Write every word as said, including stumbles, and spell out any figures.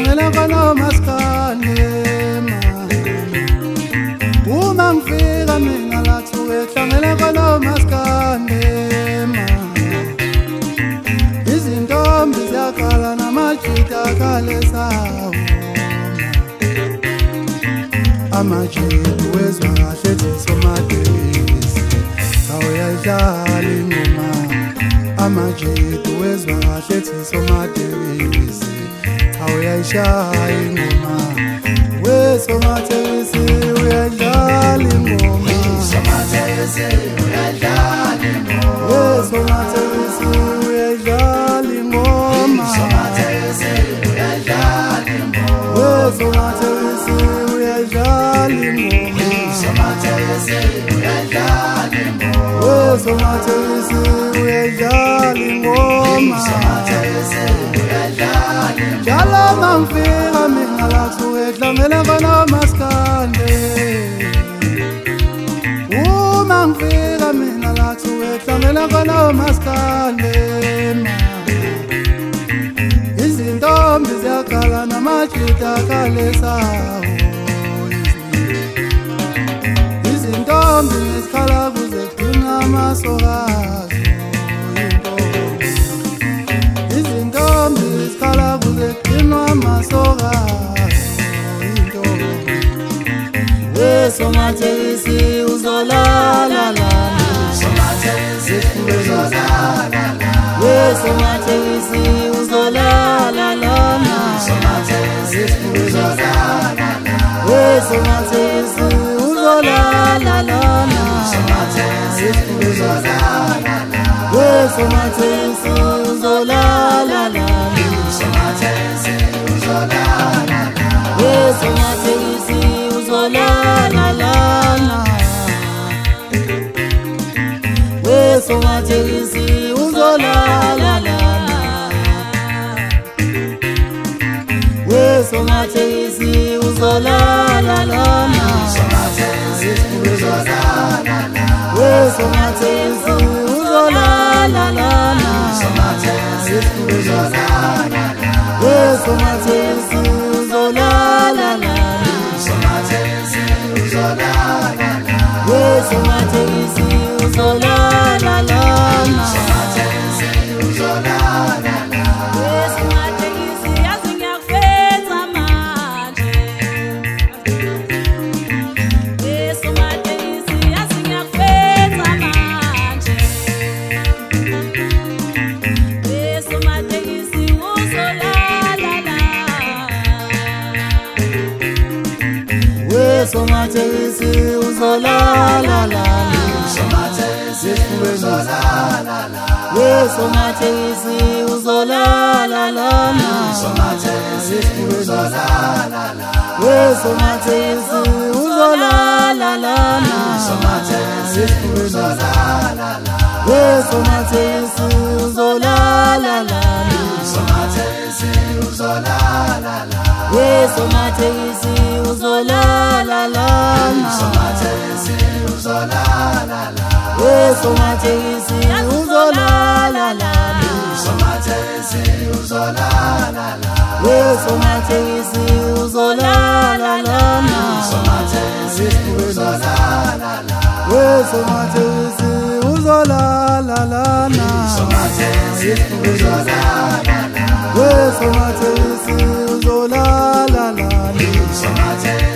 hlangela khona maskane uma ngifika mina la suke hlangela khona maskane izintombi ziyakhala namajita kalesawo amajibu wezwa kahle thisomadesi awuyayidlala ingoma amajibu wezwa kahle thisomadesi awuyayishaya ingoma wesomathesi uyayidlala ingoma wesomathesi uyayidlala ingoma wesomathesi uyayidlala ingoma wesomathesi uyayidlala ingoma wesomathesi uyayidlala ingoma wesomathesi uyayidlala ingoma wesomathesi uyayidlala ingoma wesomathesi uyayidlala ingoma jala mangifika mina la suke hlangela khona maskande uma ngifika mina la suke hlangela khona maskande izintombi ziyakhala namajita kalesawo izintombi ngesikhala kuze kugcina amasokazi izintombi ngesikhala kuze kugcinwa amasokazi wesomathesi uzolala lana wesomathesi uzolala lana wesomathesi uzolala lana wesomathesi uzolala lana wesomathesi uzolala lana wesomathesi uzolala lana wesomathesi uzolala lana wesomathesi uzolala lana wesomathesi uzolala lana wesomathesi uzolala lana wesomathesi uzolala lana wesomathesi uzolala lana wesomathesi uzolala lana wesomathesi uzolala lana wesomathesi uzolala lana wesomathesi uzolala lana wesomathesi uzolala lana wesomathesi uzolala lana wesomathesi yazi ngiyakufeza manje wesomathesi yazi ngiyakufeza manje wesomathesi uzolala lana wesomathesi uzolala lana wesomathesi uzolala lana wesomathesi uzolala lana wesomathesi uzolala lana wesomathesi uzolala lana wesomathesi uzolala lana wesomathesi uzolala lana wesomathesi uzolala lana wesomathesi uzolala lana wesomathesi uzolala lana wesomathesi uzolala lana wesomathesi uzolala lana wesomathesi uzolala lana wesomathesi uzolala lana wesomathesi uzolala lana wesomathesi uzolala lana wesomathesi uzolala lana